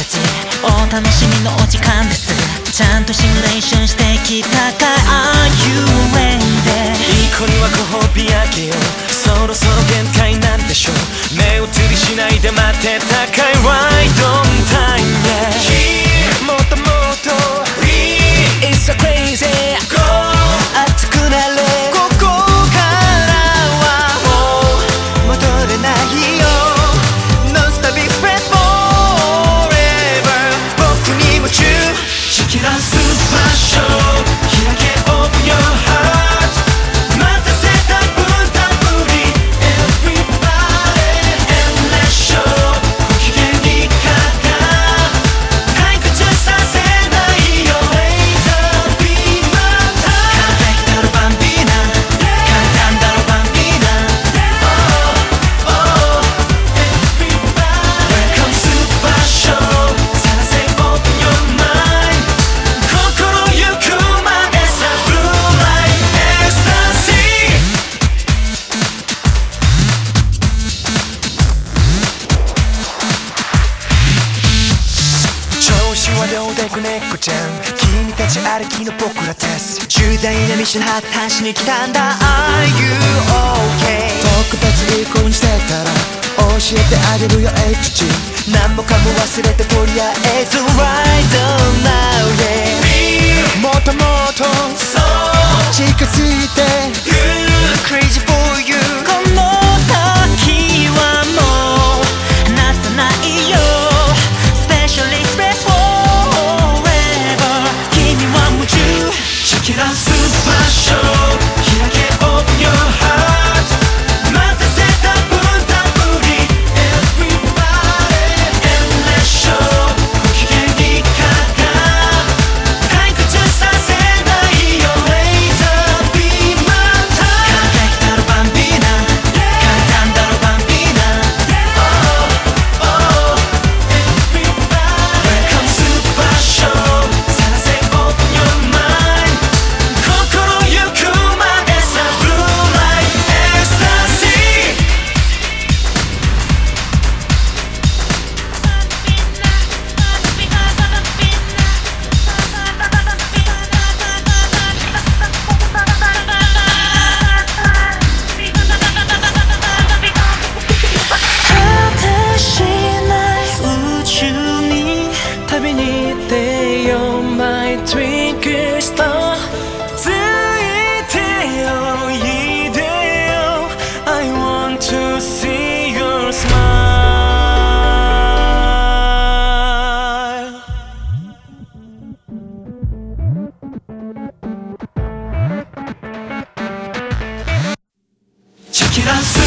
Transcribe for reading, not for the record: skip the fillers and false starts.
たちお楽しみのお時間です。ちゃんとシミュレーションしてきたかい Are you ready？ いい子にはご褒美あげよう。そろそろ限界なんでしょう。目移りしないで待ってたかい Right on time yeah。 もっともっと It's so crazy Go 熱くなれここからはもう戻れないよ。 Non-stop express forever 僕に夢中。チキラスーパーショー開け Open your heart 待たせた分たっぷり Everybody and let's show ご機嫌にかか退屈させないよ Laser beam attack 完璧だろバンビーナ簡単だろバンビーナ Oh oh Everybody Welcome Super Show さらせ Open your mind 心ゆくまでさ Blue Light Ecstasy調子はどうでく猫ちゃん君たちありきの僕らです重大なミッション発端しに来たんだ Are you okay？ 特別いい子にしてたら教えてあげるよ H 何もかも忘れてとりあえず Right on now yeah もっともっと近づいて Crazy for you この先はもう離さないよ Special Express forever 君は夢中。 チキラスーパーショー開け Open your heart 待たせた分たっぷり Everybody and let's show ご機嫌にかか退屈させないよ Laser beam attack 完璧だろバンビーナ簡単だろバンビーナ Oh oh Everybody Welcome Super Show さらせ Open your mind 心ゆくまでさ Blue Light Ecstasy 果てしない宇宙に旅に出よう My twinkle star ついてよいでよ I want to see your smile チキラス